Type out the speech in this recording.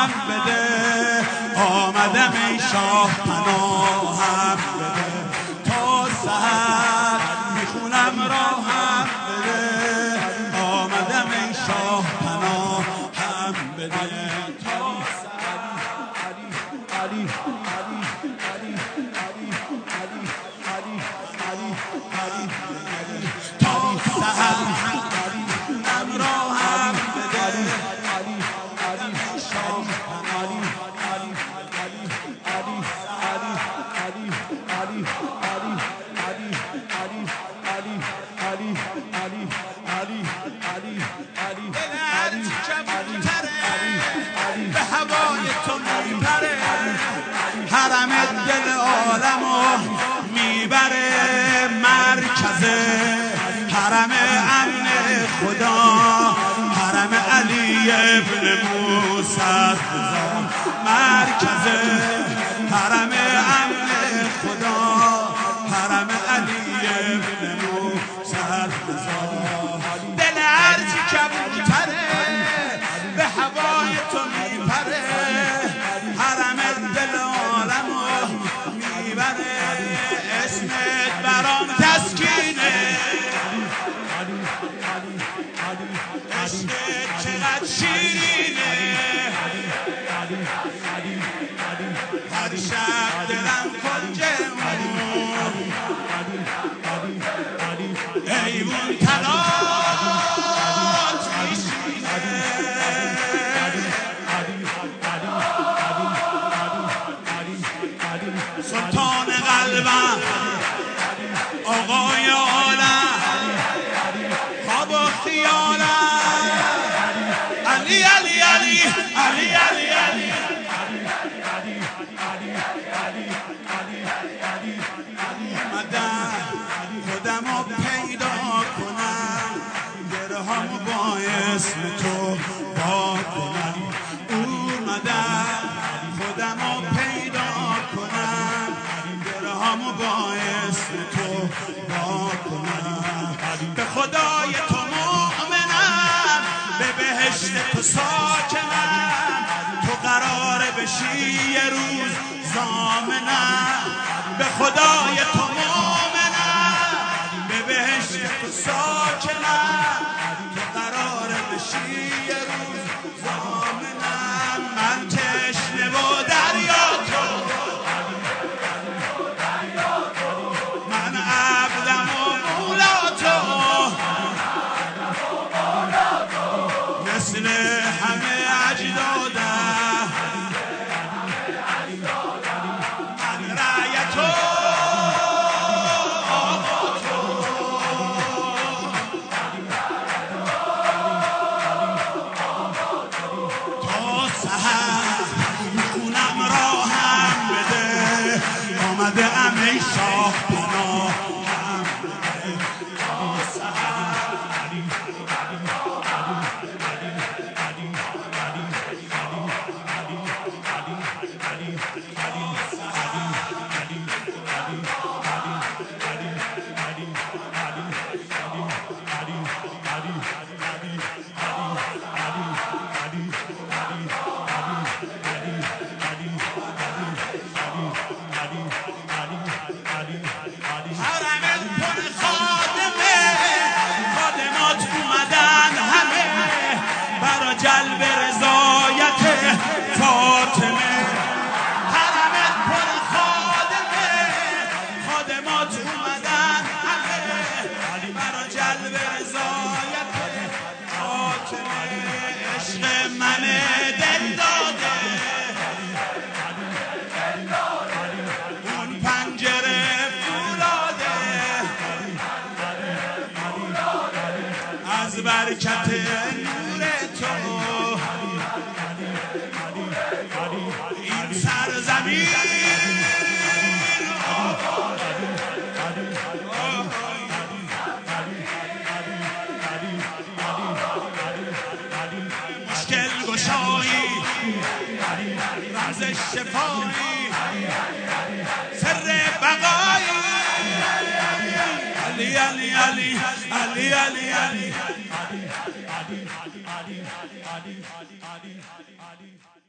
پناهم بده، آمدم ای شاه پناهم بده، تا سحر میخونم راهم بده، آمدم ای شاه پناهم بده، تا به هوای تو میپره، حرم دل عالمو میبره، مرکز حرم امن خدا، حرم علی ابن موسی، مرکز حرم امن خدا، حرم علی ابن موسی، دل هرچی کبوتره به هوای تو میپره، حرم دل عالمو میبره، اسمت برام تسکینه، عشقت چقدر شیرینه، هر شب دلم کنجه ایوون تنات میشینه، سلطان قلبم آقای عالم خواب و خیالم، علی علی علی علی علی علی، اومدم خودمو پیدا کنم، گرهامو با اسم تو با کنم، اومدم خودمو پیدا کنم، گرهامو با اسم تو با کنم، به خدای تو مؤمنم، به بهشت تو ساکنم، تو قراره بشی یه روز ضامنم، به خدای تو مؤمنم، به بهشت تو ساکنم، تو قراره بشی یه روز ضامنم، من تشنه و دریا تو، من عبدم و مولا تو، مثل همه اجدادم، من رعیت و آقا تو، تا سحر میخونم راهم بده، آمده ام ای شاه پناهم بده، تا سحر حرمت پر خادمه، خادمات اومدن همه برا جلب رضایت فاطمه، حرمت پر خادمه، خادمات اومدن همه برا جلب رضایت فاطمه، عشق من دل داده اون پنجره از برکت نور تو، این سرزمین مشکل گشایی، رمز شفایی، سر بقایی، علی علی علی علی علی علی.